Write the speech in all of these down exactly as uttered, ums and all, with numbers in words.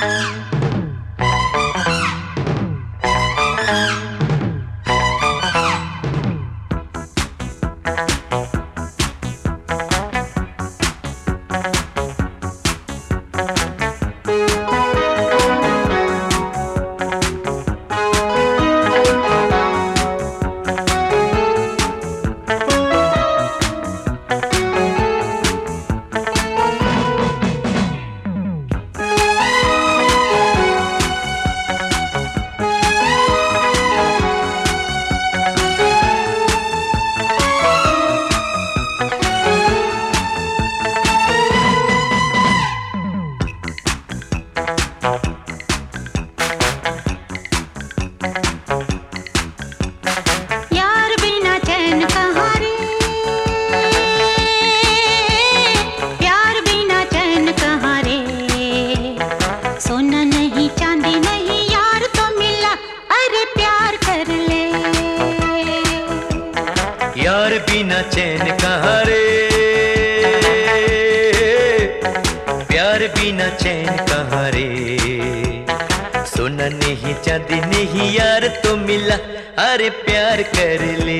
यार बिना चैन कहाँ रे, प्यार बिना चैन कहाँ रे। सोना नहीं चांदी नहीं यार तो मिला, अरे प्यार कर ले।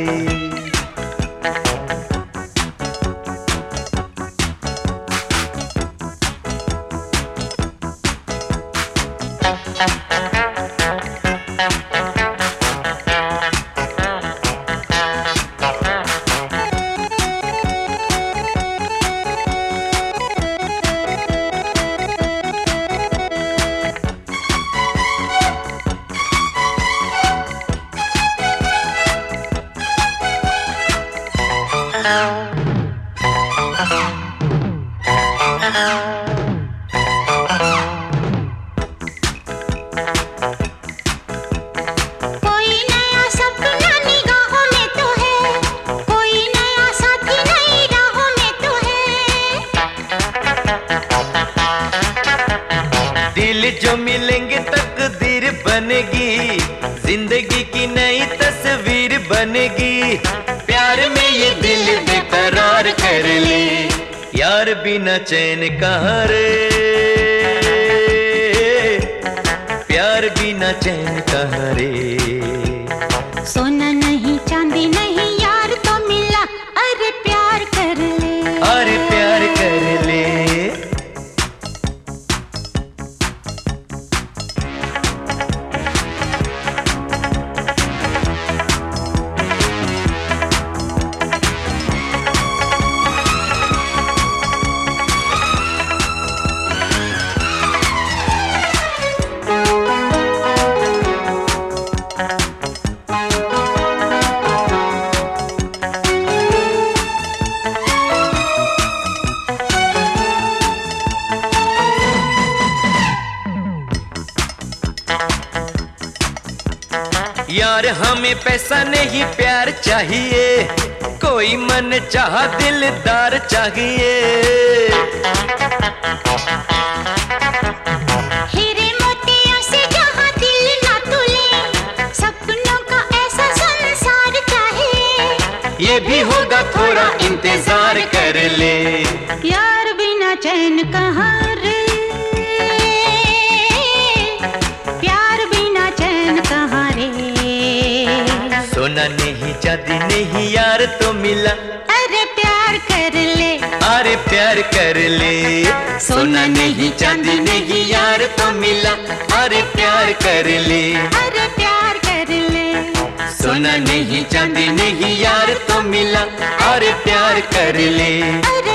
कोई नया सपना निगाहों में तो है, कोई नया साथी नई राहों में तो है। दिल जो मिलेंगे तकदीर बनेगी, जिंदगी की नई तस्वीर बनेगी। प्यार में ये दिल बेकरार कर ले, यार बिना चैन कहाँ रे, प्यार बिना चैन कहाँ रे। सोना नहीं चांदी नहीं यार तो मिला, अरे प्यार कर ले, अरे प्यार कर ले। यार हमें पैसा नहीं प्यार चाहिए, कोई मन चाहा दिलदार चाहिए। हीरे मोतियों से जहाँ दिल ना तुले, सपनों का ऐसा संसार चाहिए। ये भी होगा थोड़ा इंतजार कर ले, यार बिना चैन कहाँ रे, प्यार बिना चैन कहाँ रे। सोना नहीं चांदी नहीं यार तो मिला, अरे प्यार कर ले, अरे प्यार कर ले। सोना नहीं चांदी नहीं यार तो मिला, अरे प्यार कर ले, अरे प्यार कर ले। सोना नहीं चांदी नहीं यार तो मिला, अरे प्यार कर ले। अरे